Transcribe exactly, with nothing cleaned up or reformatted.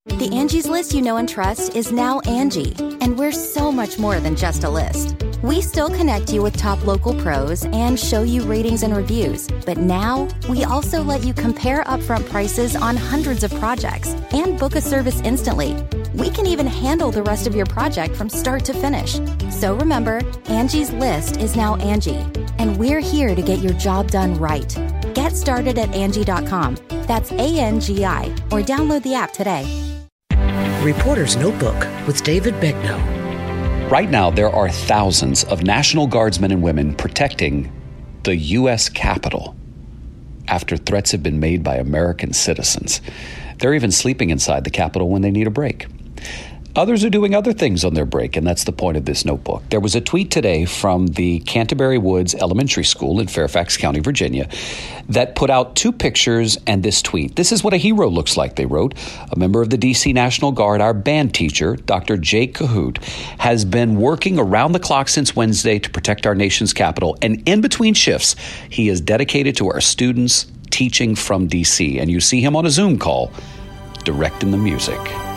The Angie's List you know and trust is now Angie, and we're so much more than just a list. We still connect you with top local pros and show you ratings and reviews, but now we also let you compare upfront prices on hundreds of projects and book a service instantly. We can even handle the rest of your project from start to finish. So remember, Angie's List is now Angie, and we're here to get your job done right. Get started at Angie dot com. That's A N G I, or download the app today. Reporter's Notebook with David Begnaud. Right now, there are thousands of National Guardsmen and women protecting the U S Capitol after threats have been made by American citizens. They're even sleeping inside the Capitol when they need a break. Others are doing other things on their break, and that's the point of this notebook. There was a tweet today from the Canterbury Woods Elementary School in Fairfax County, Virginia, that put out two pictures and this tweet. This is what a hero looks like, they wrote. A member of the D C National Guard, our band teacher, Doctor Jake Cahoot, has been working around the clock since Wednesday to protect our nation's capital. And in between shifts, he is dedicated to our students teaching from D C. And you see him on a Zoom call directing the music.